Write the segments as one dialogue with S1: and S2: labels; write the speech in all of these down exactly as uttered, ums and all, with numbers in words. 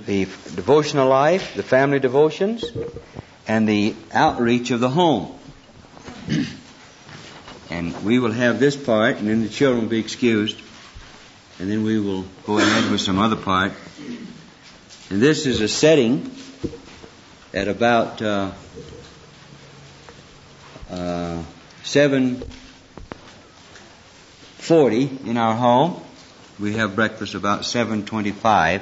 S1: the devotional life, the family devotions, and the outreach of the home. And we will have this part, and then the children will be excused. And then we will go ahead with some other part. And this is a setting at about uh, uh, seven forty in our home. We have breakfast about seven twenty-five.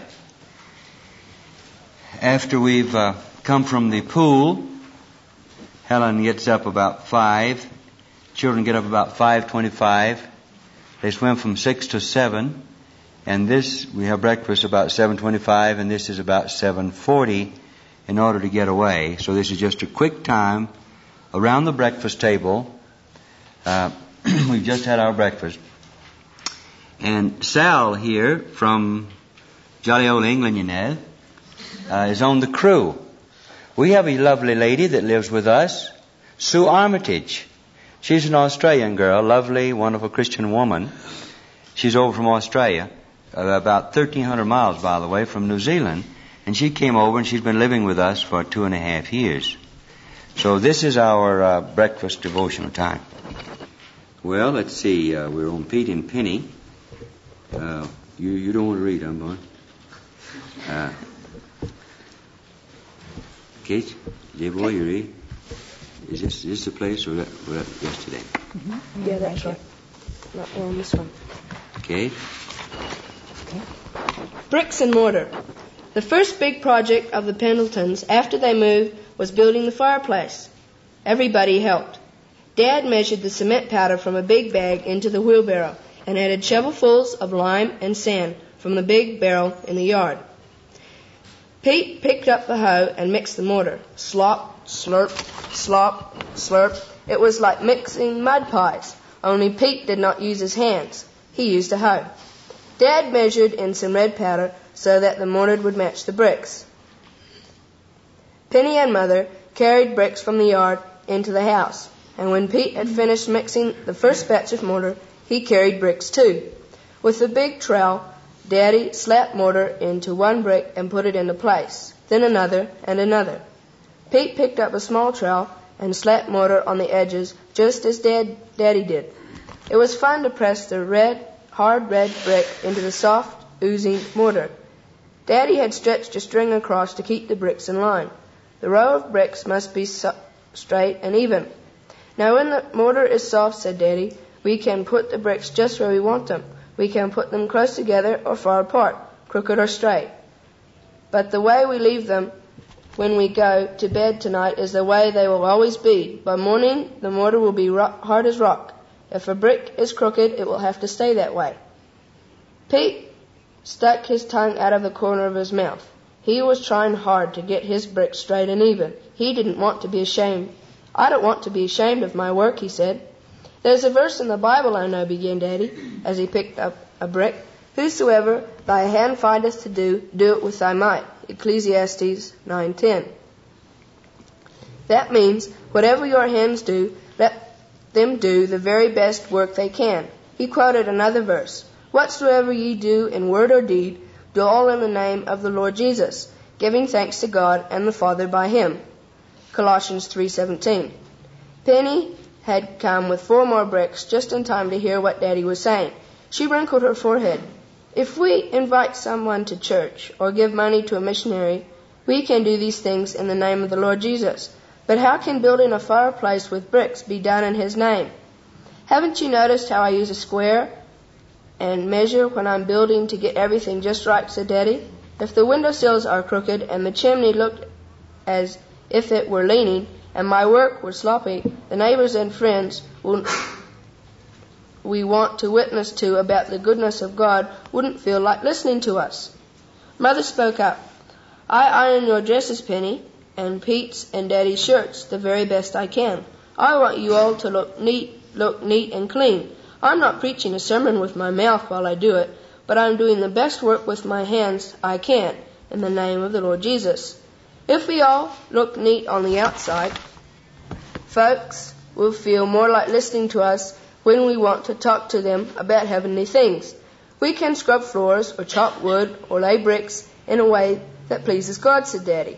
S1: After we've uh, come from the pool, Helen gets up about five. Children get up about five twenty-five. They swim from six to seven. And this, we have breakfast about seven twenty-five, and this is about seven forty in order to get away. So this is just a quick time around the breakfast table. Uh, we've just had our breakfast. And Sal here from jolly old England, you know, uh, is on the crew. We have a lovely lady that lives with us, Sue Armitage. She's an Australian girl, lovely, wonderful Christian woman. She's over from Australia, uh, about thirteen hundred miles, by the way, from New Zealand. And she came over and she's been living with us for two and a half years. So this is our uh, breakfast devotional time. Well, let's see. Uh, we're on Pete and Penny. Uh, you, you don't want to read, I'm going. Uh, Kate, J boy, you read? Is this, is this the place or that, or that yesterday?
S2: Mm-hmm. Yeah, that's right. Not on this one.
S1: Okay.
S2: Okay. Bricks and mortar. The first big project of the Pendletons after they moved was building the fireplace. Everybody helped. Dad measured the cement powder from a big bag into the wheelbarrow and added shovelfuls of lime and sand from the big barrel in the yard. Pete picked up the hoe and mixed the mortar. Slop, slurp, slop, slurp. It was like mixing mud pies, only Pete did not use his hands. He used a hoe. Dad measured in some red powder so that the mortar would match the bricks. Penny and Mother carried bricks from the yard into the house, and when Pete had finished mixing the first batch of mortar, he carried bricks too. With the big trowel, Daddy slapped mortar into one brick and put it into place, then another and another. Pete picked up a small trowel and slapped mortar on the edges just as Dad, Daddy did. It was fun to press the red, hard red brick into the soft, oozing mortar. Daddy had stretched a string across to keep the bricks in line. The row of bricks must be so- straight and even. Now when the mortar is soft, said Daddy, we can put the bricks just where we want them. We can put them close together or far apart, crooked or straight. But the way we leave them when we go to bed tonight is the way they will always be. By morning, the mortar will be rock, hard as rock. If a brick is crooked, it will have to stay that way. Pete stuck his tongue out of the corner of his mouth. He was trying hard to get his bricks straight and even. He didn't want to be ashamed. I don't want to be ashamed of my work, he said. There's a verse in the Bible I know, began Daddy, as he picked up a brick. Whosoever thy hand findeth to do, do it with thy might. Ecclesiastes nine ten. That means, whatever your hands do, let them do the very best work they can. He quoted another verse. Whatsoever ye do in word or deed, do all in the name of the Lord Jesus, giving thanks to God and the Father by him. Colossians three seventeen. Penny had come with four more bricks just in time to hear what Daddy was saying. She wrinkled her forehead. If we invite someone to church or give money to a missionary, we can do these things in the name of the Lord Jesus. But how can building a fireplace with bricks be done in his name? Haven't you noticed how I use a square and measure when I'm building to get everything just right, said Daddy. If the windowsills are crooked and the chimney looked as if it were leaning and my work were sloppy, the neighbors and friends will, we want to witness to about the goodness of God wouldn't feel like listening to us. Mother spoke up. I iron your dresses, Penny, and Pete's and Daddy's shirts the very best I can. I want you all to look neat, look neat and clean. I'm not preaching a sermon with my mouth while I do it, but I'm doing the best work with my hands I can in the name of the Lord Jesus. If we all look neat on the outside, folks will feel more like listening to us when we want to talk to them about heavenly things. We can scrub floors or chop wood or lay bricks in a way that pleases God, said Daddy.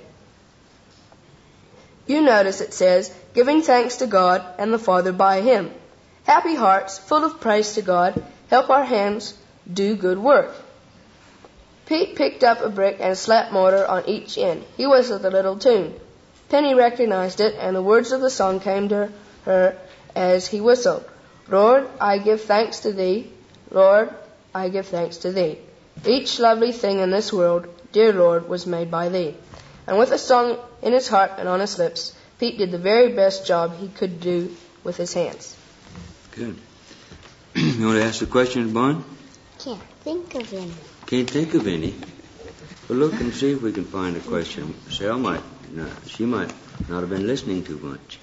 S2: You notice it says, giving thanks to God and the Father by Him. Happy hearts, full of praise to God, help our hands do good work. Pete picked up a brick and slapped mortar on each end. He whistled a little tune. Penny recognized it, and the words of the song came to her as he whistled. Lord, I give thanks to Thee. Lord, I give thanks to Thee. Each lovely thing in this world, dear Lord, was made by Thee. And with a song in his heart and on his lips, Pete did the very best job he could do with his hands.
S1: Good. You want to ask the question, Bon?
S3: Can't think of any.
S1: Can't think of any. Well, look and see if we can find a question. Sal might not. She might not have been listening too much.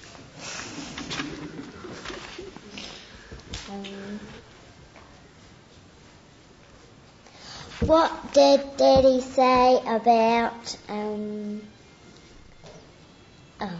S3: Um, what did Daddy say about um? Oh.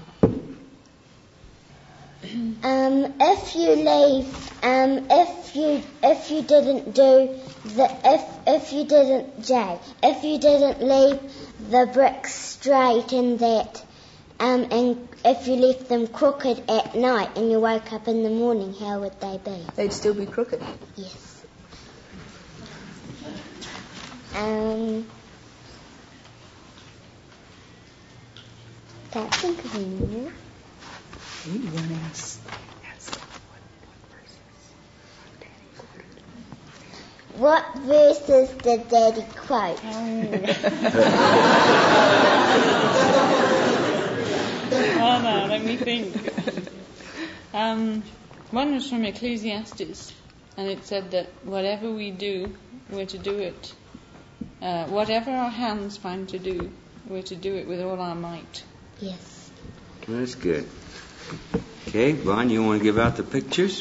S3: Um, if you leave, um, if you if you didn't do the if if you didn't Jay, if you didn't leave the bricks straight in that, um, and if you left them crooked at night and you woke up in the morning, how would they be?
S2: They'd still be crooked.
S3: Yes. Um, can't think of any more.
S4: You want to ask, ask
S3: what verses did Daddy quote?
S5: Oh no, let me think. Um, one was from Ecclesiastes, and it said that whatever we do, we're to do it. Uh, whatever our hands find to do, we're to do it with all our might.
S3: Yes.
S1: That's good. Okay, Bon, you want to give out the pictures?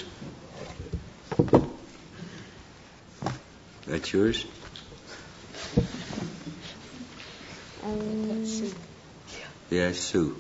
S1: That's yours?
S3: Um,
S1: Yes, Sue.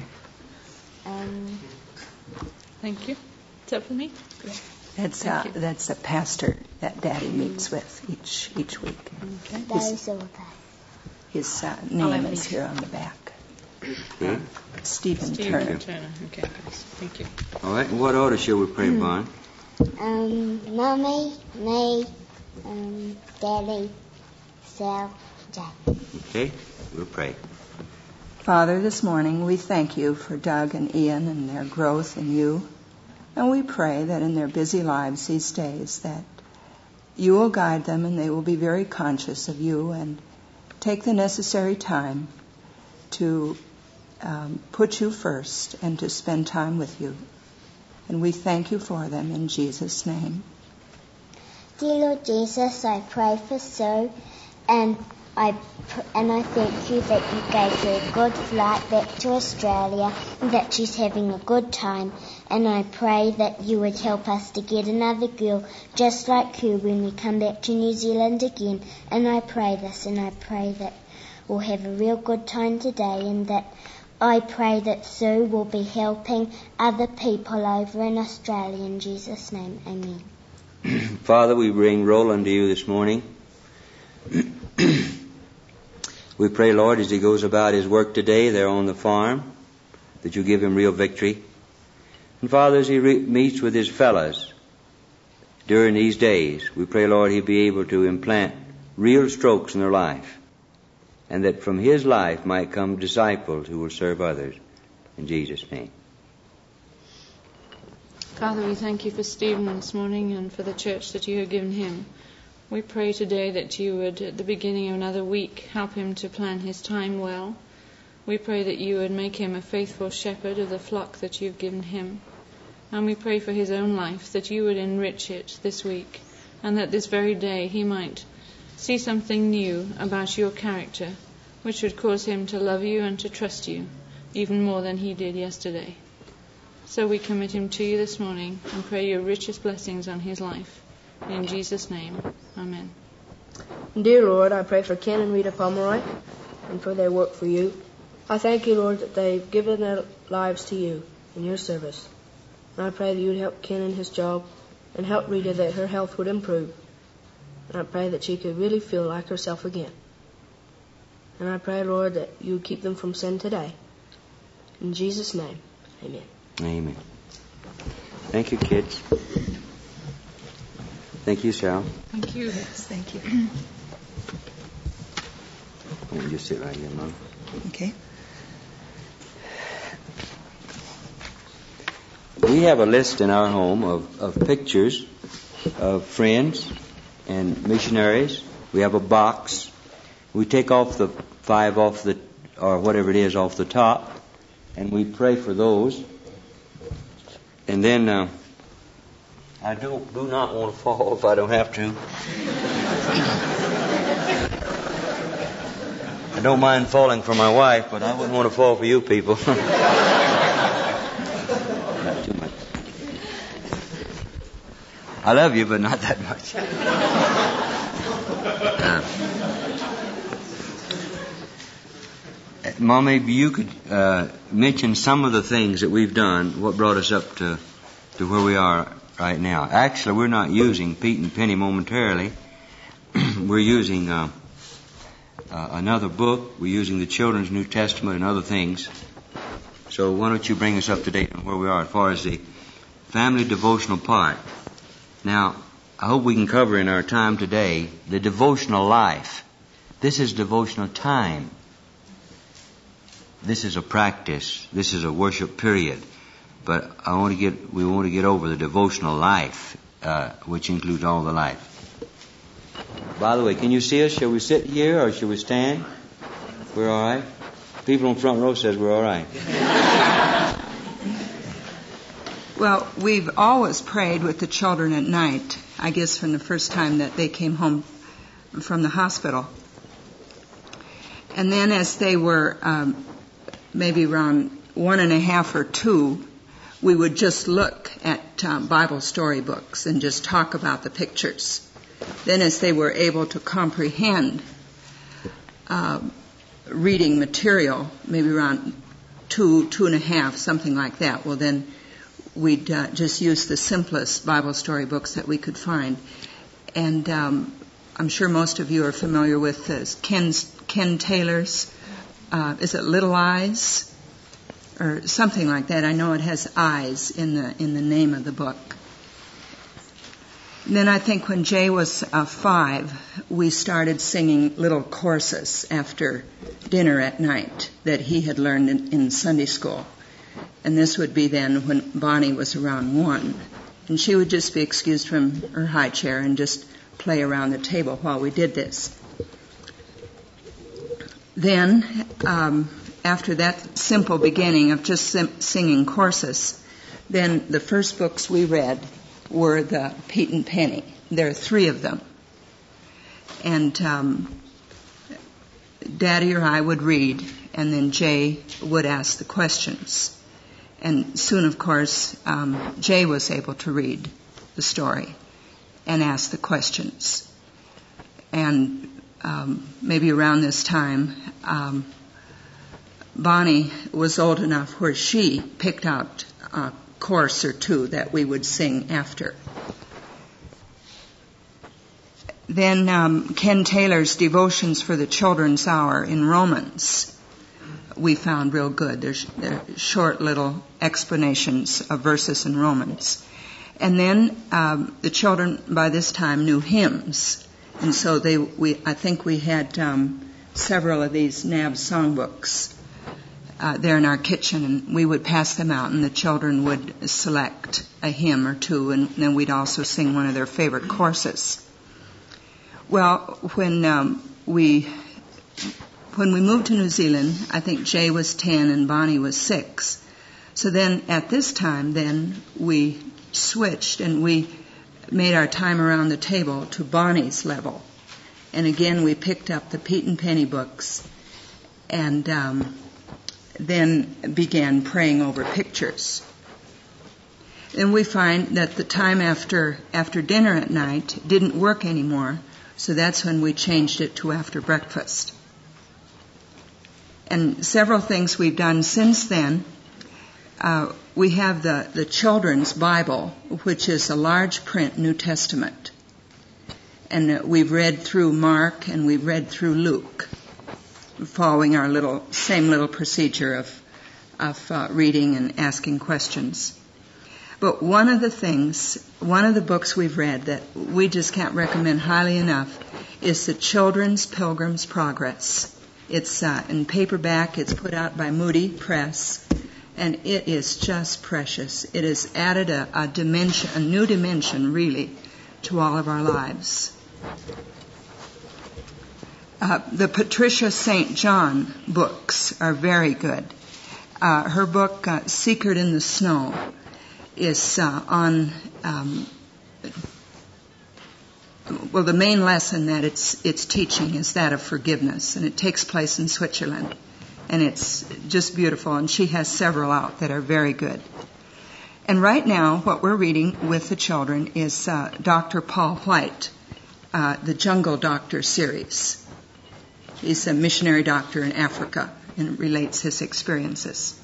S3: um,
S5: Thank you. Is that for me?
S4: That's
S5: Thank
S4: uh,
S5: you.
S4: that's a pastor that Daddy meets with each each week.
S5: Okay.
S3: those are they.
S4: His uh,
S5: have
S4: name
S5: it.
S4: is here on the back.
S1: Okay.
S4: Stephen
S5: Stephen
S4: Turner.
S5: Turner. Okay, thanks. Thank you.
S1: All right, in what order shall we pray, Bon?
S3: Um, Mummy, me, um, Daddy, Sal, Jay.
S1: Okay, we'll pray.
S4: Father, this morning we thank you for Doug and Ian and their growth in you. And we pray that in their busy lives these days that you will guide them and they will be very conscious of you and take the necessary time to um, put you first and to spend time with you. And we thank you for them in Jesus' name.
S3: Dear Lord Jesus, I pray for Sue, and I pr- and I thank you that you gave her a good flight back to Australia and that she's having a good time. And I pray that you would help us to get another girl just like her when we come back to New Zealand again. And I pray this, and I pray that we'll have a real good time today, and that I pray that Sue will be helping other people over in Australia. In Jesus' name, amen.
S1: Father, we bring Roland to you this morning. We pray, Lord, as he goes about his work today there on the farm, that you give him real victory. And Father, as he re- meets with his fellows during these days, we pray, Lord, he'll be able to implant real strokes in their life, and that from his life might come disciples who will serve others. In Jesus' name.
S5: Father, we thank you for Stephen this morning and for the church that you have given him. We pray today that you would, at the beginning of another week, help him to plan his time well. We pray that you would make him a faithful shepherd of the flock that you've given him. And we pray for his own life, that you would enrich it this week, and that this very day he might see something new about your character, which would cause him to love you and to trust you, even more than he did yesterday. So we commit him to you this morning and pray your richest blessings on his life. In Jesus' name, amen.
S2: Dear Lord, I pray for Ken and Rita Pomeroy and for their work for you. I thank you, Lord, that they've given their lives to you in your service. And I pray that you would help Ken in his job and help Rita that her health would improve. And I pray that she could really feel like herself again. And I pray, Lord, that you would keep them from sin today. In Jesus' name, amen.
S1: Amen. Thank you, kids. Thank you, Sal.
S5: Thank you.
S4: Yes, thank you.
S1: You can just sit right here, Mom.
S4: Okay.
S1: We have a list in our home of, of pictures of friends and missionaries. We have a box. We take off the five off the, or whatever it is, off the top, and we pray for those. And then uh, I don't do not want to fall if I don't have to. I don't mind falling for my wife, but I wouldn't want to fall for you people. Not too much. I love you, but not that much. Uh, Mom, maybe you could uh, mention some of the things that we've done, what brought us up to, to where we are right now. Actually, we're not using Pete and Penny momentarily. We're using uh, uh, another book. We're using the Children's New Testament and other things. So why don't you bring us up to date on where we are as far as the family devotional part. Now, I hope we can cover in our time today the devotional life. This is devotional time. This is a practice. This is a worship period. But I want to get, we want to get over the devotional life, uh, which includes all the life. By the way, can you see us? Shall we sit here or shall we stand? We're all right. People on the front row says we're all right.
S4: Well, we've always prayed with the children at night, I guess from the first time that they came home from the hospital. And then as they were um, maybe around one and a half or two, we would just look at um, Bible storybooks and just talk about the pictures. Then as they were able to comprehend uh, reading material, maybe around two, two and a half, something like that, well then we'd uh, just use the simplest Bible storybooks that we could find. And um, I'm sure most of you are familiar with uh, Ken's, Ken Taylor's, uh, is it Little Eyes? Or something like that. I know it has eyes in the in the name of the book. And then I think when Jay was uh, five, we started singing little courses after dinner at night that he had learned in, in Sunday school. And this would be then when Bonnie was around one. And she would just be excused from her high chair and just play around the table while we did this. Then, um, after that simple beginning of just sim- singing courses, then the first books we read were the Pete and Penny. There are three of them. And um, Daddy or I would read, and then Jay would ask the questions. And soon, of course, um, Jay was able to read the story and ask the questions. And um, maybe around this time, um, Bonnie was old enough where she picked out a course or two that we would sing after. Then um, Ken Taylor's Devotions for the Children's Hour in Romans we found real good. There's, they're short little explanations of verses in Romans. And then um, the children by this time knew hymns. And so they, we, I think we had um, several of these N A B songbooks uh, there in our kitchen, and we would pass them out, and the children would select a hymn or two, and then we'd also sing one of their favorite courses. Well, when um, we when we moved to New Zealand, I think Jay was ten and Bonnie was six. So then at this time, then we switched and we made our time around the table to Bonnie's level. And again, we picked up the Pete and Penny books and um, then began praying over pictures. And we find that the time after after dinner at night didn't work anymore, so that's when we changed it to after breakfast. And several things we've done since then. Uh, we have the, the Children's Bible, which is a large print New Testament. And uh, we've read through Mark and we've read through Luke. following our little same little procedure of of uh, reading and asking questions. But one of the things, one of the books we've read that we just can't recommend highly enough is the Children's Pilgrim's Progress. It's uh, in paperback. It's put out by Moody Press, and it is just precious. It has added a, a dimension, a new dimension, really, to all of our lives. Uh, the Patricia Saint John books are very good. Uh, her book, uh, Secret in the Snow, is uh, on, um, well, the main lesson that it's it's teaching is that of forgiveness, and it takes place in Switzerland, and it's just beautiful, and she has several out that are very good. And right now, what we're reading with the children is uh, Doctor Paul White, uh, the Jungle Doctor series. He's a missionary doctor in Africa and relates his experiences.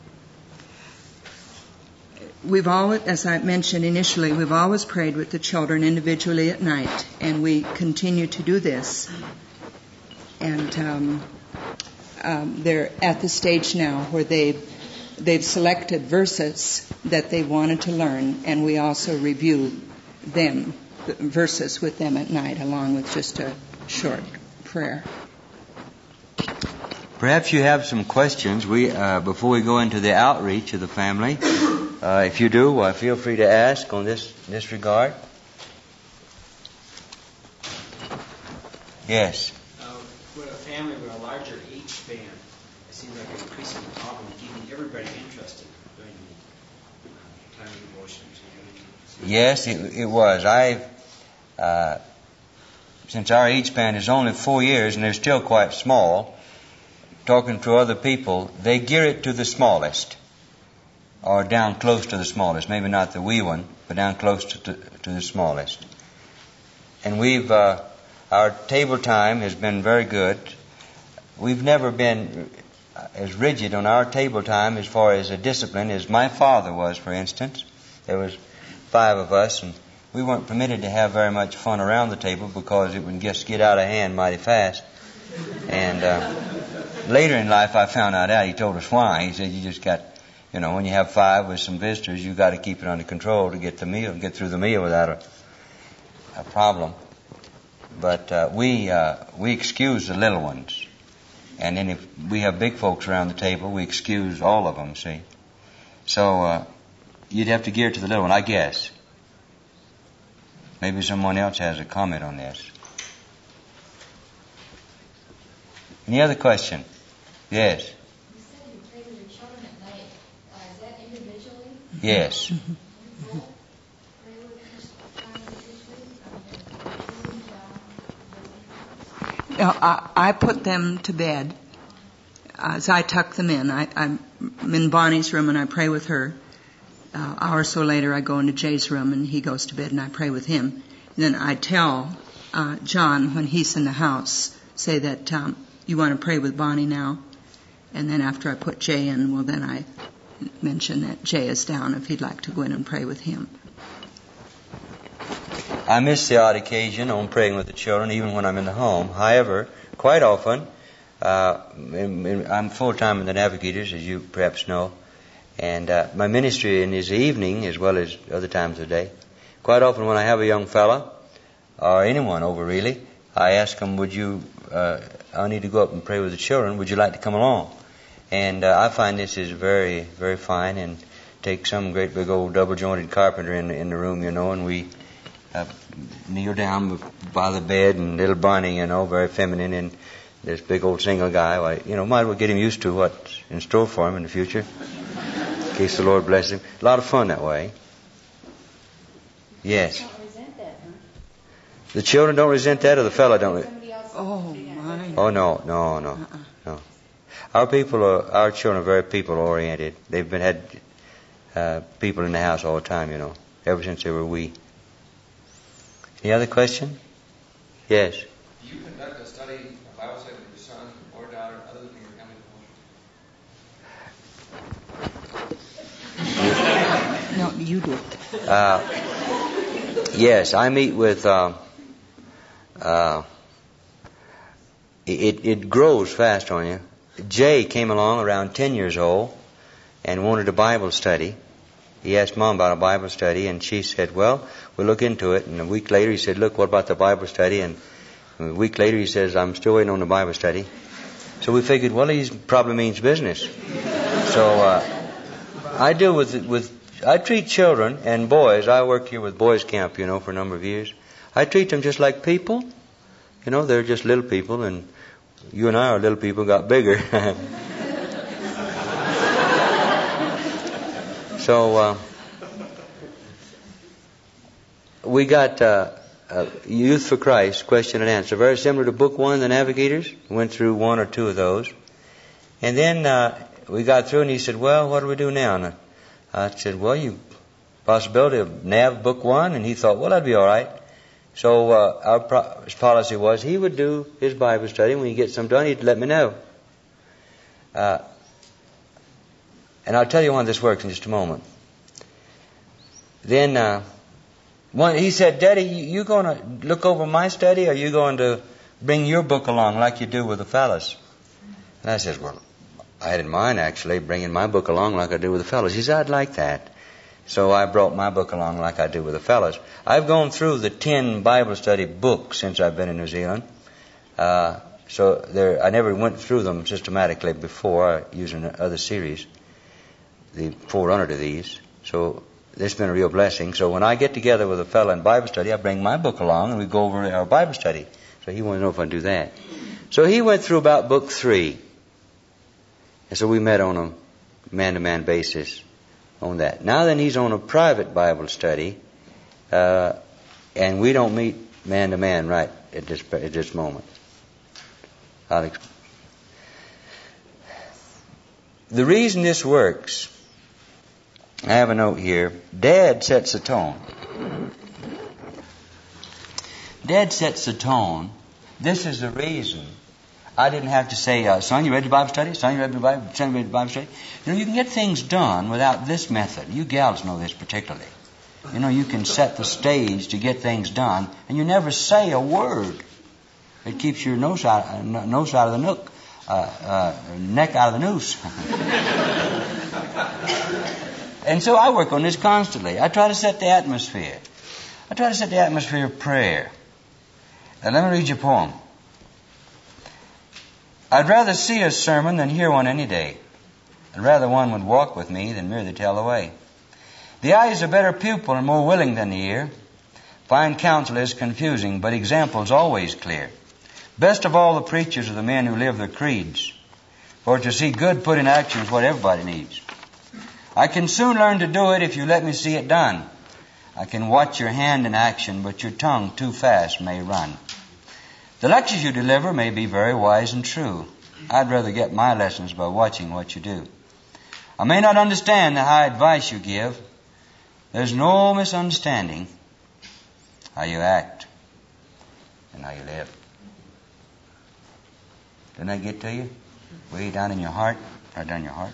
S4: We've always, as I mentioned initially, we've always prayed with the children individually at night, and we continue to do this. And um, um, they're at the stage now where they've, they've selected verses that they wanted to learn, and we also review them, the verses with them at night, along with just a short prayer.
S1: Perhaps you have some questions we, uh, before we go into the outreach of the family. Uh, if you do, uh, feel free to ask on this, this regard. Yes?
S6: Uh, with a family with a larger age span, it seems like an increasing problem keeping everybody interested during the uh, time of devotions.
S1: Yes, it, it was. I, uh, since our age span is only four years and they're still quite small, talking to other people, they gear it to the smallest, or down close to the smallest. Maybe not the wee one, but down close to, to, to the smallest. And we've, uh, our table time has been very good. We've never been as rigid on our table time as far as a discipline as my father was, for instance. There was five of us, and we weren't permitted to have very much fun around the table because it would just get out of hand mighty fast. And uh, later in life, I found out out. He told us why. He said, you just got, you know, when you have five with some visitors, you've got to keep it under control to get the meal, get through the meal without a, a problem. But uh, we uh, we excuse the little ones. And then if we have big folks around the table, we excuse all of them, see. So uh, you'd have to gear to the little one, I guess. Maybe someone else has a comment on this. Any other question? Yes.
S7: You said you pray with your children at night. Uh, is that individually?
S1: Yes.
S4: No, I, I put them to bed as I tuck them in. I, I'm in Bonnie's room and I pray with her. Uh, an hour or so later, I go into Jay's room and he goes to bed and I pray with him. And then I tell uh, John when he's in the house, say that um, you want to pray with Bonnie now. And then after I put Jay in, well, then I mention that Jay is down if he'd like to go in and pray with him.
S1: I miss the odd occasion on praying with the children, even when I'm in the home. However, quite often, uh, in, in, I'm full-time in the Navigators, as you perhaps know, and uh, my ministry is the evening as well as other times of the day. Quite often when I have a young fella, or anyone over really, I ask them, would you, uh, I need to go up and pray with the children, would you like to come along? And uh, I find this is very, very fine, and take some great big old double-jointed carpenter in, in the room, you know, and we Uh, kneel down by the bed, and little Bonnie, you know, very feminine, and this big old single guy, well, you know, might as well get him used to what's in store for him in the future, in case the Lord blesses him. A lot of fun that way. Yes.
S7: Don't resent that, huh?
S1: The children don't resent that, or the fella don't?
S7: Somebody else.
S4: Oh, my.
S1: Oh, no, no, no,
S4: Uh-uh.
S1: no. Our people are, our children are very people-oriented. They've been had uh, people in the house all the time, you know, ever since they were wee. Any other question? Yes.
S8: Do you conduct a study, a Bible study with your son or daughter other than your family devotion?
S4: No, you do it.
S1: Uh, yes, I meet with uh, uh, it, it grows fast on you. Jay came along around ten years old and wanted a Bible study. He asked Mom about a Bible study, and she said, well, we'll look into it. And a week later he said, look, what about the Bible study? And a week later he says, I'm still waiting on the Bible study. So we figured, well, he probably means business. So uh, I deal with, with, I treat children and boys. I work here with Boys Camp, you know, for a number of years. I treat them just like people. You know, they're just little people, and you and I are little people, got bigger. So uh, we got uh, uh, Youth for Christ, question and answer. Very similar to Book One, The Navigators. Went through one or two of those. And then uh, we got through, and he said, well, what do we do now? And I said, well, you possibility of Nav Book One. And he thought, well, that'd be all right. So uh, our pro- policy was he would do his Bible study. When he gets some done, he'd let me know. Uh, and I'll tell you how this works in just a moment. Then uh, one, he said, Daddy, you, you going to look over my study, or are you going to bring your book along like you do with the fellas? And I said, well, I had in mind actually bringing my book along like I do with the fellas. He said, I'd like that. So I brought my book along like I do with the fellas. I've gone through the ten Bible study books since I've been in New Zealand. Uh, so there, I never went through them systematically before, using other series, the forerunner to these. So this has been a real blessing. So when I get together with a fellow in Bible study, I bring my book along and we go over our Bible study. So he wanted to know if I do that. So he went through about book three. And so we met on a man-to-man basis on that. Now then, he's on a private Bible study, uh, and we don't meet man-to-man right at this at this moment. I'll explain. The reason this works, I have a note here. Dad sets the tone. Dad sets the tone. This is the reason I didn't have to say, uh, son, you ready to Bible study? Son, you ready to Bible, son, you ready to Bible study? You know, you can get things done without this method. You gals know this particularly. You know, you can set the stage to get things done, and you never say a word. It keeps your nose out, uh, nose out of the nook, uh, uh, neck out of the noose. And so I work on this constantly. I try to set the atmosphere. I try to set the atmosphere of prayer. Now, let me read you a poem. I'd rather see a sermon than hear one any day. I'd rather one would walk with me than merely tell the way. The eye is a better pupil and more willing than the ear. Fine counsel is confusing, but example is always clear. Best of all the preachers are the men who live their creeds. For to see good put in action is what everybody needs. I can soon learn to do it if you let me see it done. I can watch your hand in action, but your tongue too fast may run. The lectures you deliver may be very wise and true. I'd rather get my lessons by watching what you do. I may not understand the high advice you give. There's no misunderstanding how you act and how you live. Didn't that get to you? Way down in your heart? Right down in your heart?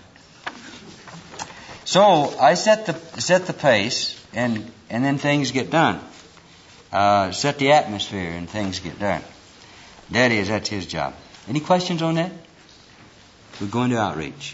S1: So I set the set the pace, and, and then things get done. Uh, set the atmosphere, and things get done. That is, that's his job. Any questions on that? We're going to outreach.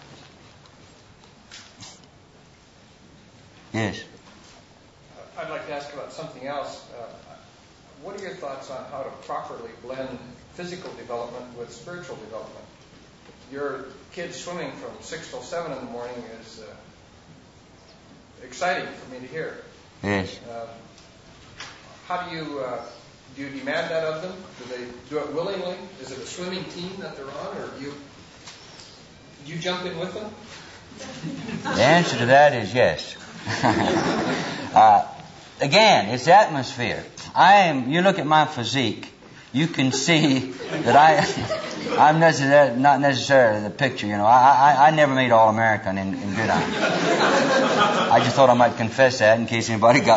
S1: Yes.
S9: I'd like to ask about something else. Uh, what are your thoughts on how to properly blend physical development with spiritual development? Your kids swimming from six till seven in the morning is uh, exciting for me to hear.
S1: Yes.
S9: Uh, how do you uh, do you demand that of them? Do they do it willingly? Is it a swimming team that they're on, or do you do you jump in with them?
S1: The answer to that is yes. uh, again, it's atmosphere. I am. You look at my physique, you can see that I, I'm necessarily, not necessarily the picture. You know, I, I, I never made All-American in, in gridiron. I just thought I might confess that in case anybody got.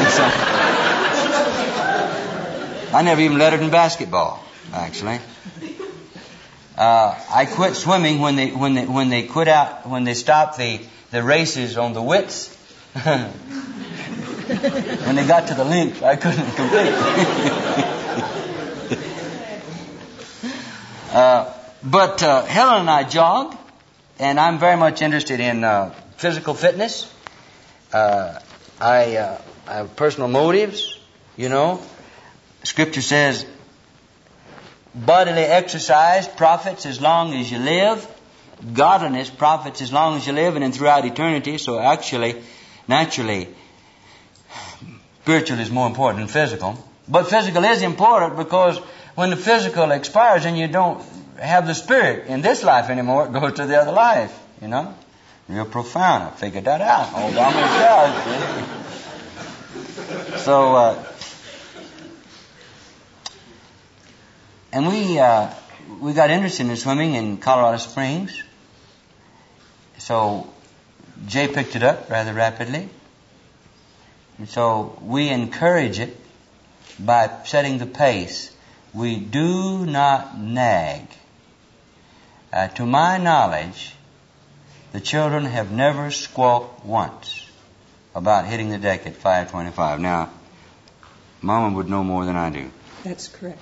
S1: I never even lettered in basketball, actually. Uh, I quit swimming when they when they when they quit out when they stopped the the races on the widths. When they got to the length, I couldn't complete. Uh, but uh, Helen and I jog, and I'm very much interested in uh, physical fitness. Uh, I, uh, I have personal motives, you know. Scripture says bodily exercise profits as long as you live. Godliness profits as long as you live and then throughout eternity. So actually, naturally, spiritual is more important than physical. But physical is important because when the physical expires and you don't have the spirit in this life anymore, it goes to the other life, you know. Real profound. I figured that out all by myself. So, uh, and we uh, we got interested in swimming in Colorado Springs. So Jay picked it up rather rapidly. And so we encourage it by setting the pace. We do not nag. Uh, to my knowledge, the children have never squawked once about hitting the deck at five twenty-five. Now, Mama would know more than I do.
S4: That's correct.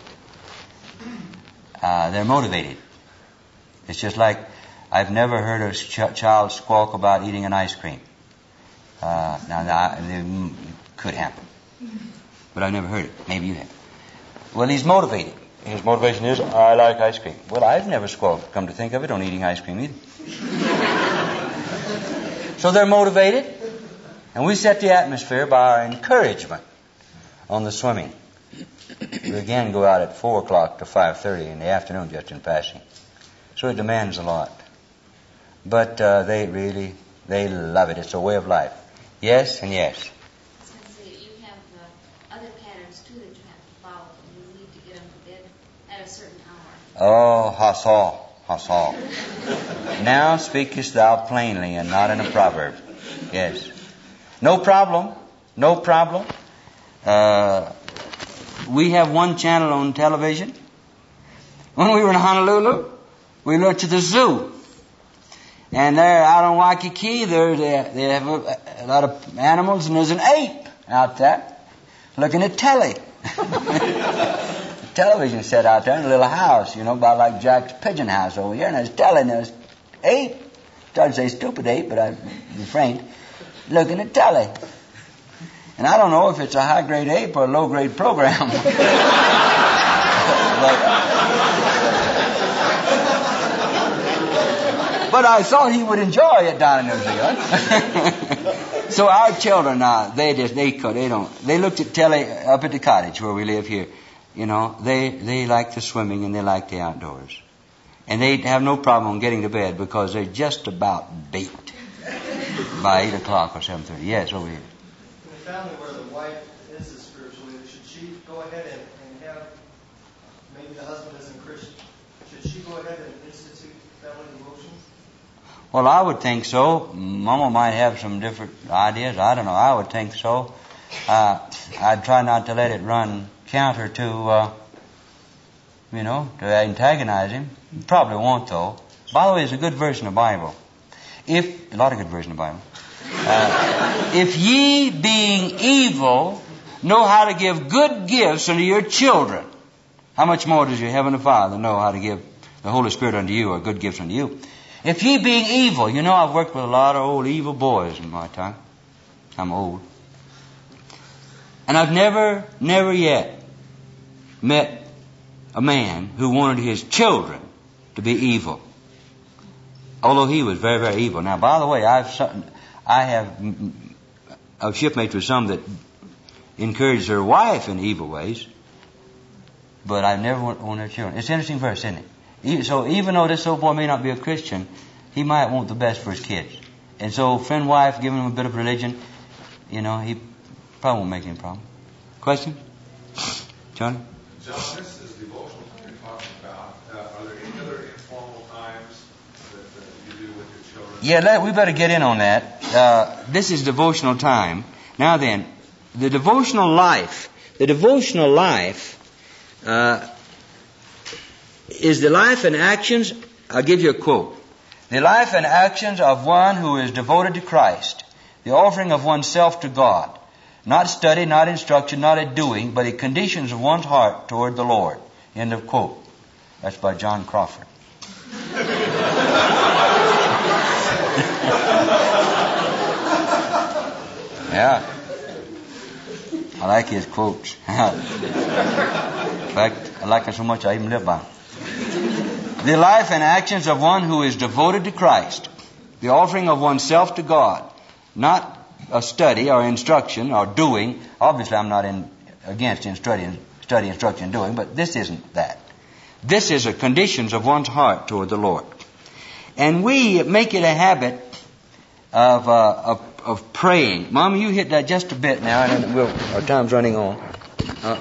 S1: Uh, they're motivated. It's just like I've never heard a ch- child squawk about eating an ice cream. Uh, now, that it could happen. But I've never heard it. Maybe you have. Well, he's motivated. His motivation is, I like ice cream. Well, I've never squawked, come to think of it, on eating ice cream either. So they're motivated. And we set the atmosphere by our encouragement on the swimming. We again go out at four o'clock to five thirty in the afternoon, just in passing. So it demands a lot. But uh, they really, they love it. It's a way of life. Yes and yes.
S7: Since you have uh, other patterns too that you have to follow, and you need to get them to bed at a certain hour.
S1: Oh, Hassal, Hassal. Now speakest thou plainly and not in a proverb. Yes. No problem. No problem. Uh, we have one channel on television. When we were in Honolulu, we looked at the zoo. And there out on Waikiki, there they, they have a, a lot of animals, and there's an ape out there looking at telly. Television set out there in a little house, you know, about like Jack's pigeon house over here, and there's telly, and there's ape. Started to say stupid ape, but I refrained. Looking at telly. And I don't know if it's a high-grade ape or a low-grade program. but, but I thought he would enjoy it down in New Zealand. So our children, uh, they just, they could, they don't, they looked at telly up at the cottage where we live here. You know, they, they like the swimming and they like the outdoors. And they have no problem getting to bed because they're just about baked by eight o'clock or seven thirty. Yes, over here.
S10: In a family where the wife is a spiritual leader, should she go ahead and, and have, maybe the husband isn't Christian, should she go ahead and institute family devotions?
S1: Well, I would think so. Mama might have some different ideas. I don't know. I would think so. Uh, I'd try not to let it run counter to, uh, you know, to antagonize him. Probably won't, though. By the way, it's a good verse in the Bible. If, a lot of good verse in the Bible. Uh, if ye, being evil, know how to give good gifts unto your children, how much more does your Heavenly Father know how to give the Holy Spirit unto you, or good gifts unto you? If ye, being evil, you know, I've worked with a lot of old evil boys in my time. I'm old. And I've never, never yet met a man who wanted his children to be evil. Although he was very, very evil. Now, by the way, I've I have I've shipmates with some that encourage their wife in evil ways, but I've never wanted their children. It's an interesting verse, isn't it? So even though this old boy may not be a Christian, he might want the best for his kids. And so, friend, wife, giving him a bit of religion, you know, he probably won't make any problem. Question? Johnny?
S11: John, this is devotional time you're talking about. Uh, are there any other informal times that, that you do with your children?
S1: Yeah, let, we better get in on that. Uh, this is devotional time. Now then, the devotional life, the devotional life uh, is the life and actions, I'll give you a quote. The life and actions of one who is devoted to Christ, the offering of oneself to God. Not study, not instruction, not a doing, but the conditions of one's heart toward the Lord. End of quote. That's by John Crawford. Yeah. I like his quotes. In fact, I like them so much I even live by them. The life and actions of one who is devoted to Christ. The offering of oneself to God. Not a study or instruction or doing. Obviously, I'm not in, against in study, study, instruction, and doing, but this isn't that. This is the conditions of one's heart toward the Lord. And we make it a habit of, uh, of, of praying. Mama, you hit that just a bit now, and then we'll, our time's running on. Uh,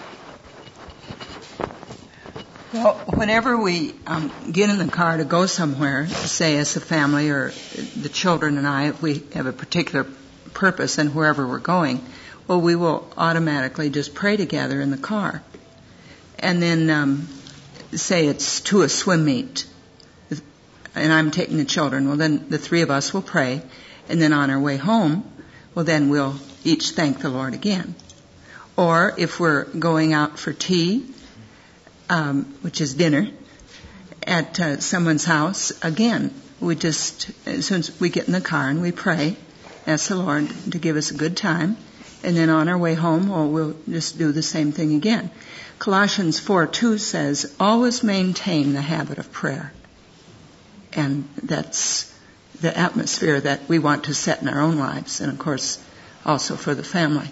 S4: Well, whenever we um, get in the car to go somewhere, say as a family or the children and I, if we have a particular purpose and wherever we're going, well, we will automatically just pray together in the car. And then um, say it's to a swim meet, and I'm taking the children. Well, then the three of us will pray, and then on our way home, well, then we'll each thank the Lord again. Or if we're going out for tea, Um, which is dinner, at uh, someone's house, again, we just, as soon as we get in the car and we pray, ask the Lord to give us a good time, and then on our way home, well, we'll just do the same thing again. Colossians four two says, always maintain the habit of prayer. And that's the atmosphere that we want to set in our own lives, and of course, also for the family.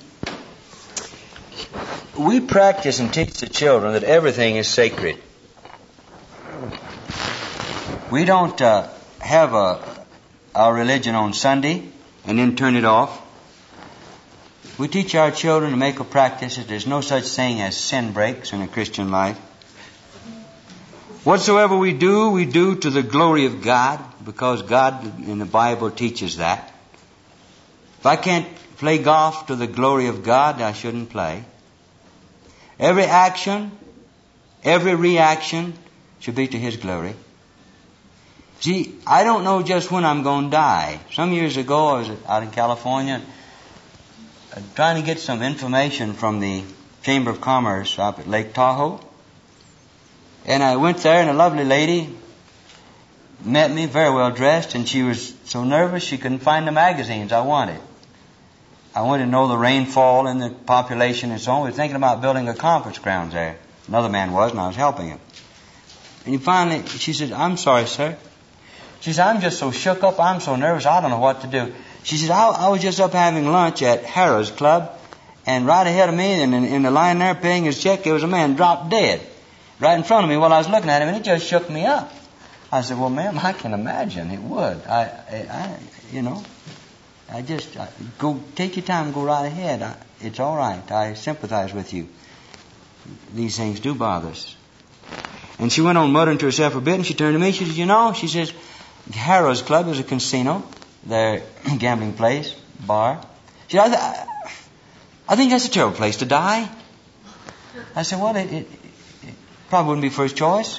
S1: We practice and teach the children that everything is sacred. We don't uh, have a, our religion on Sunday and then turn it off. We teach our children to make a practice that there's no such thing as sin breaks in a Christian life. Whatsoever we do, we do to the glory of God, because God in the Bible teaches that. If I can't play golf to the glory of God, I shouldn't play. Every action, every reaction should be to His glory. See, I don't know just when I'm going to die. Some years ago, I was out in California trying to get some information from the Chamber of Commerce up at Lake Tahoe. And I went there, and a lovely lady met me, very well dressed, and she was so nervous she couldn't find the magazines I wanted. I wanted to know the rainfall and the population and so on. We were thinking about building a conference grounds there. Another man was, and I was helping him. And he finally, she said, I'm sorry, sir. She said, I'm just so shook up, I'm so nervous, I don't know what to do. She said, I, I was just up having lunch at Harrah's Club, and right ahead of me, and in, in the line there paying his check, there was a man dropped dead right in front of me while I was looking at him, and it just shook me up. I said, well, ma'am, I can imagine it would. I, I, I you know... I just, I, go, take your time and go right ahead. I, it's all right. I sympathize with you. These things do bother us. And she went on muttering to herself a bit, and she turned to me. She said, you know, she says, Harrah's Club is a casino, their gambling place, bar. She said, I, th- I think that's a terrible place to die. I said, well, it, it, it probably wouldn't be first choice.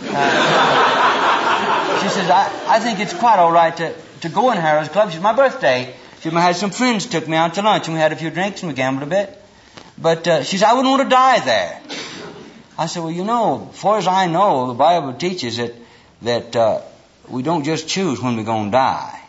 S1: Uh, she says, I, I think it's quite all right to... to go in Harrah's Club. She said, my birthday. She said, I had some friends took me out to lunch, and we had a few drinks, and we gambled a bit. But uh, she said, I wouldn't want to die there. I said, well, you know, as far as I know, the Bible teaches that, that uh, we don't just choose when we're going to die.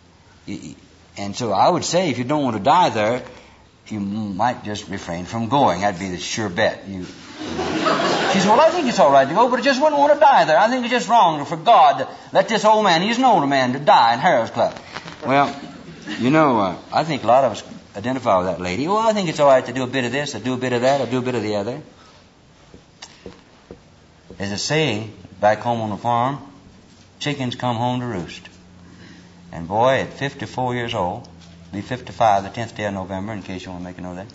S1: And so I would say, if you don't want to die there, you might just refrain from going. That'd be the sure bet. You, she said, well, I think it's all right to go, but I just wouldn't want to die there. I think it's just wrong for God to let this old man, he's an older man, to die in Harrah's Club. Well, you know, uh, I think a lot of us identify with that lady. Well, I think it's all right to do a bit of this, or do a bit of that, or do a bit of the other. There's a saying back home on the farm, chickens come home to roost. And boy, at fifty-four years old, be fifty-five the tenth day of November, in case you want to make a note of that.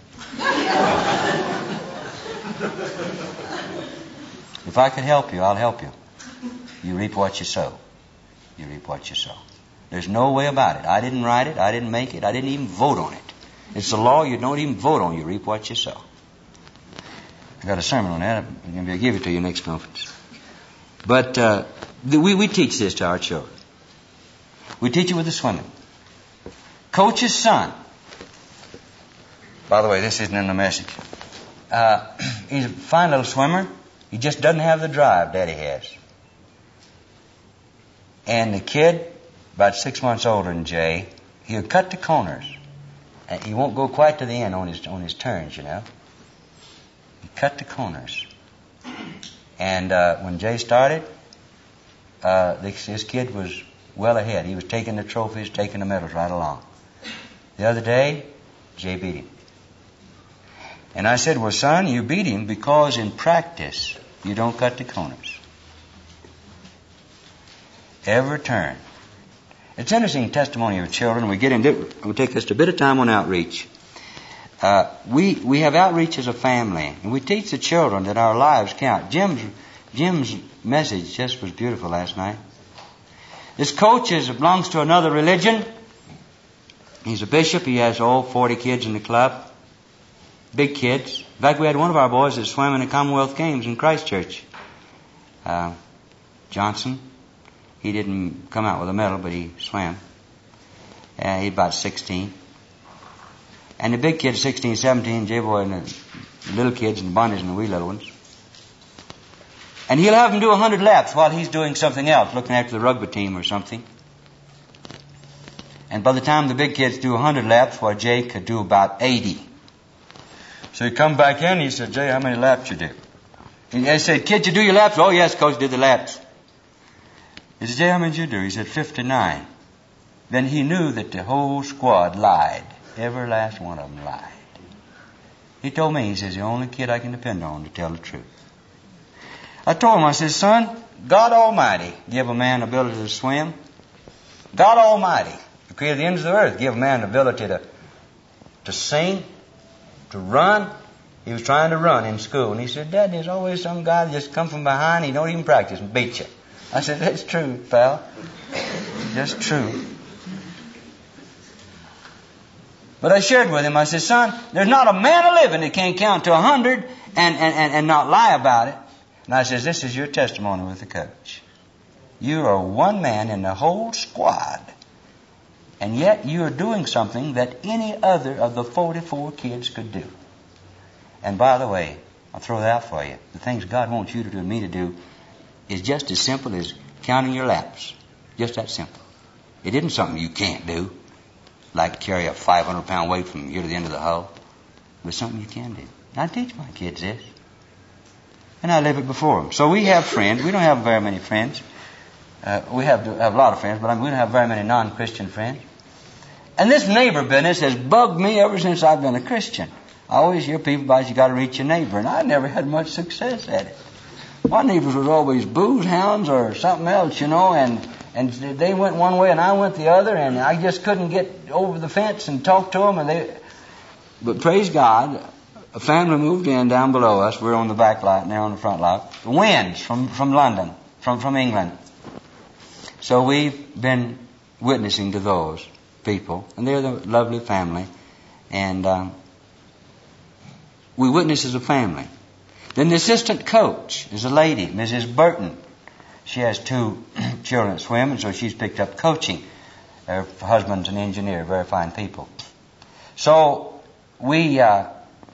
S1: If I could help you, I'll help you. You reap what you sow. You reap what you sow. There's no way about it. I didn't write it. I didn't make it. I didn't even vote on it. It's a law you don't even vote on. You reap what you sow. I got a sermon on that. Maybe I'll give it to you next conference. But uh, the, we, we teach this to our children. We teach it with the swimming. Coach's son. By the way, this isn't in the message. Uh, he's a fine little swimmer. He just doesn't have the drive Daddy has. And the kid, about six months older than Jay, he'll cut the corners. And he won't go quite to the end on his on his turns, you know. He cut the corners. And uh, when Jay started, uh, this, this kid was well ahead. He was taking the trophies, taking the medals right along. The other day, Jay beat him. And I said, well, son, you beat him because in practice you don't cut the corners. Every turn. It's interesting testimony of children. We get into, we'll take just a bit of time on outreach. Uh, we we have outreach as a family, and we teach the children that our lives count. Jim's Jim's message just was beautiful last night. This coach is belongs to another religion. He's a bishop. He has all forty kids in the club, big kids. In fact, we had one of our boys that swam in the Commonwealth Games in Christchurch. Uh, Johnson. He didn't come out with a medal, but he swam. Uh, he's about sixteen. And the big kids, sixteen, seventeen, J-Boy and the little kids and the bunnies and the wee little ones. And he'll have them do a hundred laps while he's doing something else, looking after the rugby team or something. And by the time the big kids do a hundred laps, well, Jay could do about eighty. So he come back in and he said, Jay, how many laps you do? And I said, kid, you do your laps? Oh, yes, coach, did the laps. He said, Jay, how many did you do? He said, fifty-nine. Then he knew that the whole squad lied. Every last one of them lied. He told me, he says, the only kid I can depend on to tell the truth. I told him, I said, son, God Almighty give a man the ability to swim. God Almighty, the creator of the ends of the earth, give a man the ability to, to sing, to run. He was trying to run in school. And he said, Dad, there's always some guy that just come from behind, he don't even practice and beat you. I said, that's true, pal. That's true. But I shared with him, I said, son, there's not a man living that can't count to a hundred and, and, and, and not lie about it. And I says, this is your testimony with the coach. You are one man in the whole squad. And yet you are doing something that any other of the forty-four kids could do. And by the way, I'll throw that out for you. The things God wants you to do and me to do is just as simple as counting your laps. Just that simple. It isn't something you can't do, like carry a five hundred pound weight from here to the end of the hull. But something you can do. I teach my kids this. And I live it before them. So we have friends. We don't have very many friends. Uh, we have, have a lot of friends, but I mean, we don't have very many non-Christian friends. And this neighbor business has bugged me ever since I've been a Christian. I always hear people about you got to reach your neighbor, and I never had much success at it. My neighbors was always booze hounds or something else, you know, and and they went one way and I went the other, and I just couldn't get over the fence and talk to them. And they, but praise God, a family moved in down below us. We're on the back lot and they're on the front lot. The Winds from from London, from from England. So we've been witnessing to those people, and they're the lovely family, and um, we witness as a family. Then the assistant coach is a lady, Missus Burton. She has two children that swim, and so she's picked up coaching. Her husband's an engineer, very fine people. So we uh,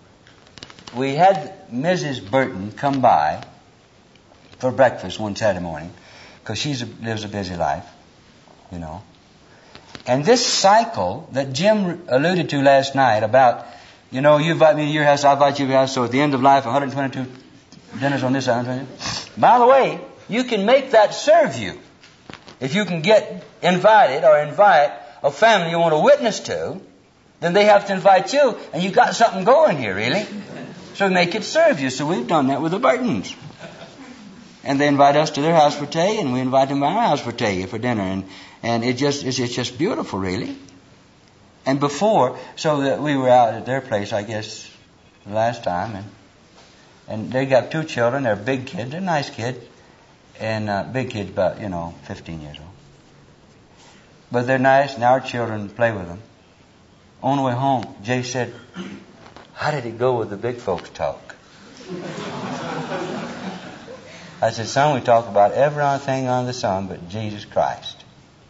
S1: we had Missus Burton come by for breakfast one Saturday morning, because she lives a busy life, you know. And this cycle that Jim alluded to last night about, you know, you invite me to your house, I invite you to your house, so at the end of life, one hundred twenty-two dinners on this side. By the way, you can make that serve you. If you can get invited or invite a family you want to witness to, then they have to invite you, and you got something going here, really. So make it serve you. So we've done that with the Burtons. And they invite us to their house for tea, and we invite them to our house for tea, for dinner. And, and it just it's, it's just beautiful, really. And before, so that we were out at their place, I guess, the last time, and and they got two children. They're big kids. They're nice kids. And uh, big kids about, you know, fifteen years old. But they're nice, and our children play with them. On the way home, Jay said, how did it go with the big folks talk? I said, son, we talk about everything under the sun but Jesus Christ.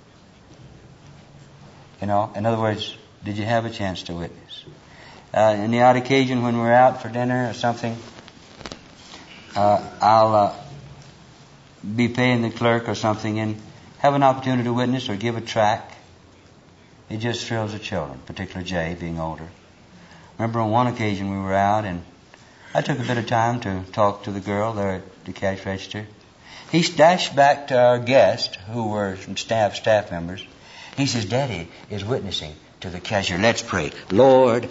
S1: You know, in other words, did you have a chance to witness? Uh, in the odd occasion when we're out for dinner or something, uh, I'll uh, be paying the clerk or something and have an opportunity to witness or give a tract. It just thrills the children, particularly Jay, being older. Remember on one occasion we were out and I took a bit of time to talk to the girl there at the cash register. He dashed back to our guests, who were some staff staff members. He says, Daddy is witnessing to the cashier. Let's pray. Lord.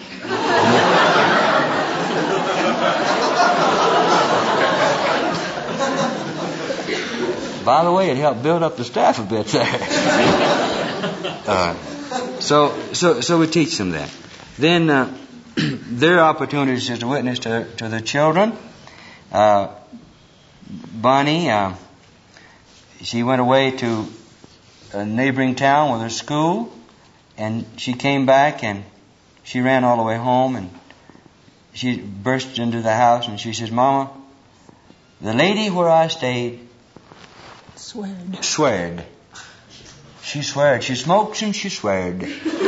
S1: By the way, it helped build up the staff a bit there. uh, so, so, so we teach them that. Then uh, their opportunities is to witness to, to the children. Uh, Bonnie, uh, she went away to a neighboring town with her school, and she came back and she ran all the way home and she burst into the house and she says, Mama, the lady where I stayed
S4: Sweared.
S1: Sweared. She sweared. She smokes and she sweared.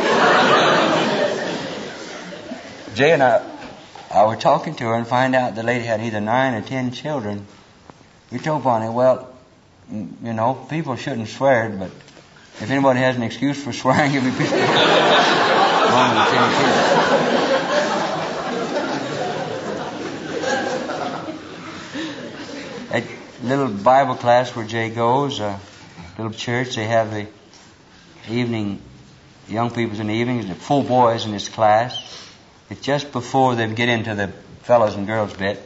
S1: Jay and I, I were talking to her and find out the lady had either nine or ten children. We told Bonnie, well, you know, people shouldn't swear, but if anybody has an excuse for swearing, it'll be people nine or ten kids. At little Bible class where Jay goes, a little church, they have the evening, young people's in the evenings, the full boys in this class. It's just before they get into the fellows and girls bit.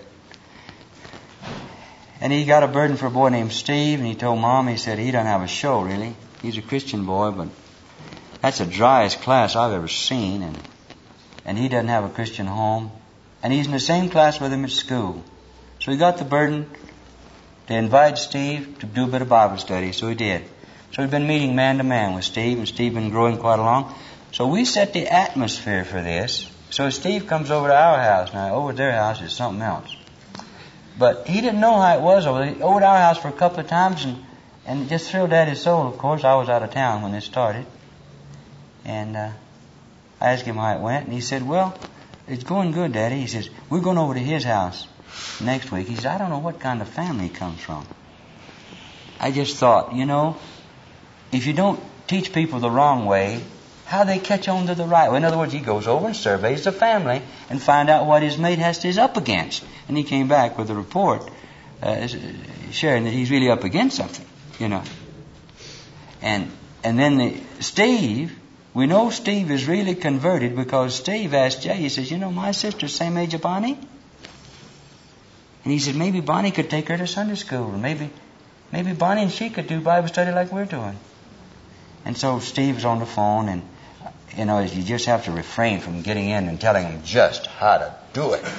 S1: And he got a burden for a boy named Steve, and he told Mom, he said, he doesn't have a show, really. He's a Christian boy, but that's the driest class I've ever seen, and and he doesn't have a Christian home. And he's in the same class with him at school. So he got the burden to invite Steve to do a bit of Bible study, so he did. So we've been meeting man to man with Steve, and Steve been growing quite along. So we set the atmosphere for this. So Steve comes over to our house. Now, over at their house is something else. But he didn't know how it was over there. Over at our house for a couple of times, and, and it just thrilled Daddy's soul, of course. I was out of town when this started. And uh, I asked him how it went, and he said, well, it's going good, Daddy. He says, we're going over to his house next week. He says, I don't know what kind of family he comes from. I just thought, you know, if you don't teach people the wrong way, how they catch on to the right way. In other words, he goes over and surveys the family and find out what his mate has to is up against. And he came back with a report uh, sharing that he's really up against something, you know. And and then the, Steve, we know Steve is really converted because Steve asked Jay, he says, you know, my sister's same age of Bonnie. And he said, maybe Bonnie could take her to Sunday school. Or maybe, maybe Bonnie and she could do Bible study like we're doing. And so Steve's on the phone, and, you know, you just have to refrain from getting in and telling him just how to do it.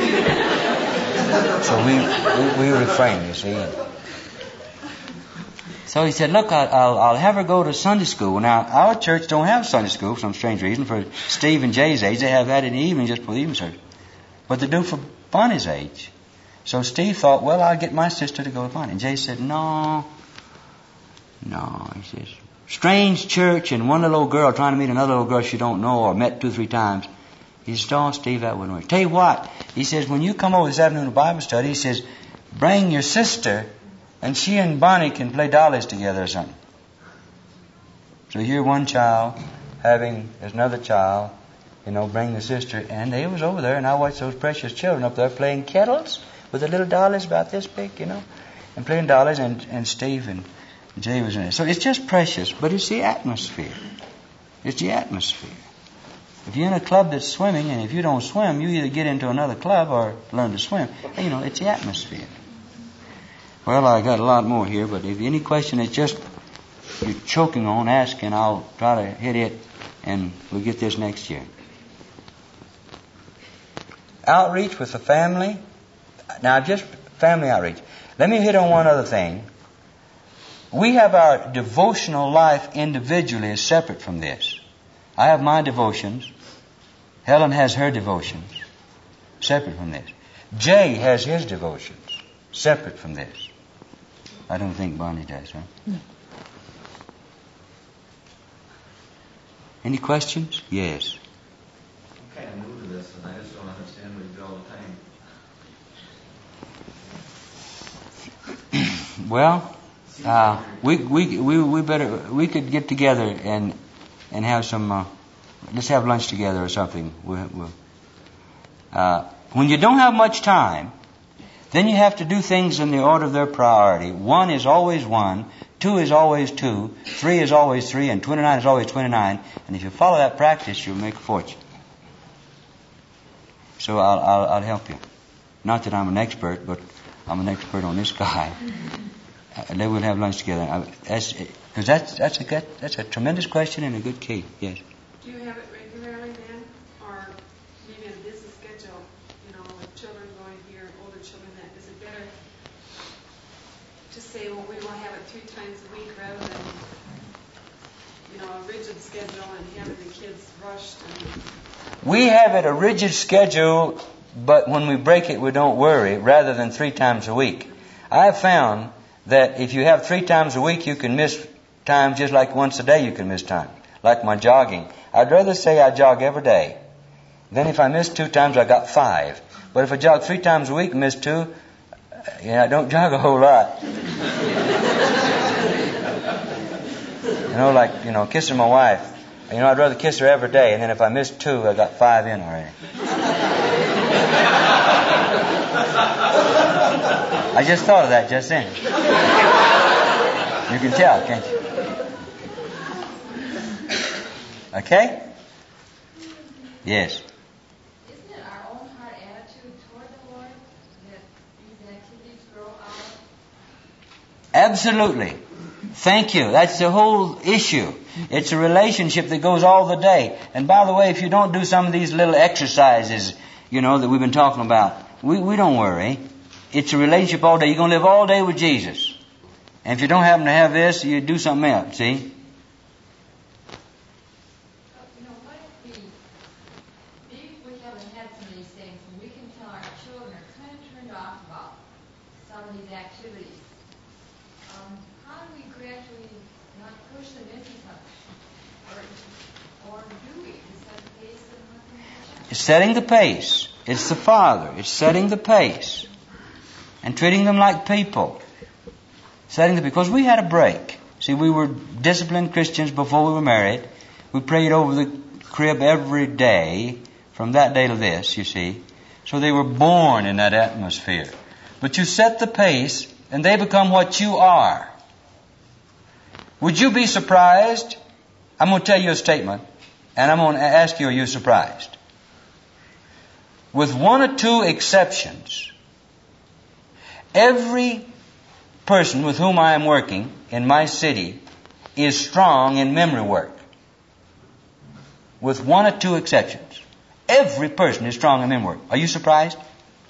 S1: So we, we, we refrain, you see. So he said, look, I'll, I'll, I'll have her go to Sunday school. Now, our church don't have Sunday school for some strange reason. For Steve and Jay's age, they have that in the evening just for the evening service. But they do for Bonnie's age. So Steve thought, well, I'll get my sister to go to Bonnie. And Jay said, no, no. He says, strange church and one little old girl trying to meet another little girl she don't know or met two or three times. He says, oh, Steve, that wouldn't work. Tell you what, he says, when you come over this afternoon to Bible study, he says, bring your sister and she and Bonnie can play dollies together or something. So here one child having, there's another child, you know, bring the sister. And they was over there, and I watched those precious children up there playing kettles with the little dollies about this big, you know, and playing dollies, and, and Steve and Jay was in it. So it's just precious, but it's the atmosphere. It's the atmosphere. If you're in a club that's swimming, and if you don't swim, you either get into another club or learn to swim. You know, it's the atmosphere. Well, I got a lot more here, but if any question that's just you're choking on, ask, and I'll try to hit it, and we'll get this next year. Outreach with the family. Now, just family outreach. Let me hit on one other thing. We have our devotional life individually as separate from this. I have my devotions. Helen has her devotions, separate from this. Jay has his devotions, separate from this. I don't think Bonnie does, huh? No. Any questions? Yes.
S8: I'm kind of new to this, and I just don't understand what you do all the time.
S1: Well, uh, we we we we better we could get together and and have some. Uh, let's have lunch together or something. We'll, we'll, uh, when you don't have much time, then you have to do things in the order of their priority. One is always one, two is always two, three is always three, and twenty-nine is always twenty-nine. And if you follow that practice, you'll make a fortune. So I'll I'll, I'll help you. Not that I'm an expert, but I'm an expert on this guy. And then we'll have lunch together. That's because that's that's a good, that's a tremendous question and a good key. Yes.
S12: Do you have it regularly then, or maybe a busy schedule? You know, with children going here, older children. That is it better to say, well, we will have it three times a week rather than, you know, a rigid schedule and having the kids rushed. And
S1: we have it a rigid schedule, but when we break it, we don't worry. Rather than three times a week, I have found that if you have three times a week, you can miss time just like once a day you can miss time. Like my jogging. I'd rather say I jog every day. Then if I miss two times, I got five. But if I jog three times a week and miss two, you know, I don't jog a whole lot. You know, like, you know, kissing my wife. You know, I'd rather kiss her every day, and then if I miss two, I got five in already. I just thought of that just then. You can tell, can't you? Okay? Yes.
S7: Isn't it our own heart attitude toward the Lord that these activities grow out?
S1: Absolutely. Thank you. That's the whole issue. It's a relationship that goes all the day. And by the way, if you don't do some of these little exercises, you know, that we've been talking about, we, we don't worry. It's a relationship all day. You're going to live all day with Jesus. And if you don't happen to have this, you do something else, see?
S7: You know, what if we, maybe we haven't had some of these things, and we can tell our children are kind of turned off about some of these activities. Um, how do we gradually not push them into something? Or, or do we? Is that the pace of nothing?
S1: It's setting the pace. It's the Father. It's setting the pace. And treating them like people. Setting the, because we had a break. See, we were disciplined Christians before we were married. We prayed over the crib every day from that day to this, you see. So they were born in that atmosphere. But you set the pace and they become what you are. Would you be surprised? I'm going to tell you a statement and I'm going to ask you, are you surprised? With one or two exceptions, every person with whom I am working in my city is strong in memory work. With one or two exceptions. Every person is strong in memory work. Are you surprised?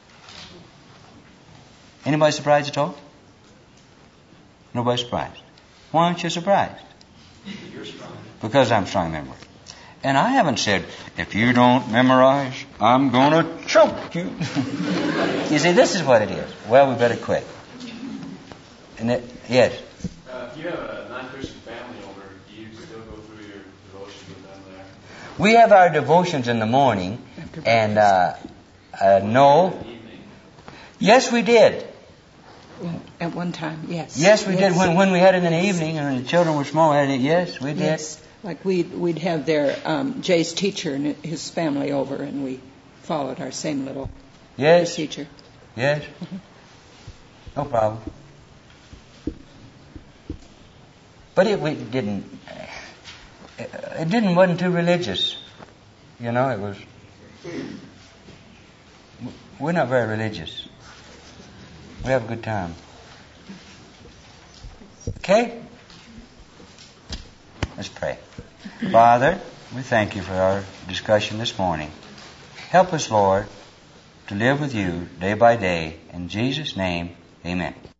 S1: Anybody surprised at all? Nobody surprised. Why aren't you surprised?
S6: You're strong.
S1: Because I'm strong in memory work. And I haven't said, if you don't memorize, I'm going to choke you. You see, this is what it is. Well, we better quit. And it, yes?
S13: Uh, if you have a non-Christian family over, do you still go through your devotions with them there?
S1: We have our devotions in the morning, and uh, uh, no. Yes, we did.
S4: At one time, yes.
S1: Yes, we
S4: yes.
S1: did. When when we had it in the evening, and the children were small, we had it. Yes, we did.
S4: Yes. Like we'd, we'd have their, um, Jay's teacher and his family over, and we followed our same little
S1: yes.
S4: procedure.
S1: Yes. Mm-hmm. No problem. But it we didn't, it, it didn't, wasn't too religious. You know, it was, we're not very religious. We have a good time. Okay? Let's pray. Father, we thank you for our discussion this morning. Help us, Lord, to live with you day by day. In Jesus' name, amen.